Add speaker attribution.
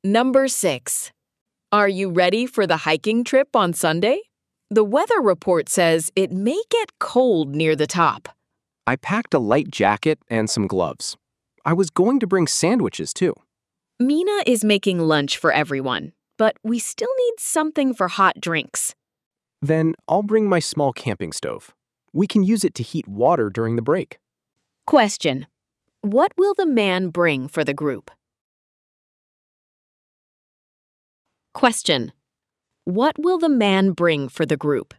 Speaker 1: Number 6. Are you ready for the hiking trip on Sunday? The weather report says it may get cold near the top.
Speaker 2: I packed a light jacket and some gloves. I was going to bring sandwiches too.
Speaker 1: Mina is making lunch for everyone, but we still need something for hot drinks.
Speaker 2: Then I'll bring my small camping stove. We can use it to heat water during the break.
Speaker 1: Question. What will the man bring for the group? Question. What will the man bring for the group?